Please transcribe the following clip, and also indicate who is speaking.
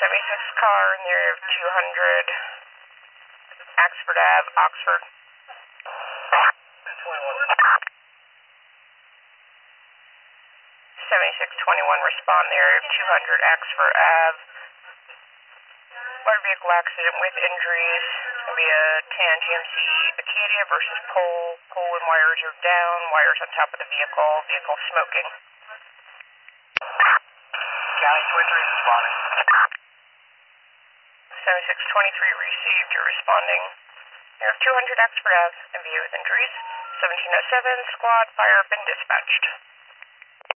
Speaker 1: 76 car in the area of 200 Axford Ave, Oxford. 7621, respond in the area of 200 Axford Ave. Motor vehicle accident with injuries. It's going to be a tan GMC Acadia versus pole. Pole and wires are down, wires on top of the vehicle, vehicle smoking.
Speaker 2: County 23 responding.
Speaker 1: 7623 received. You're responding. You're 200 Axford Ave, MVA with injuries. 1707, squad, fire, been dispatched.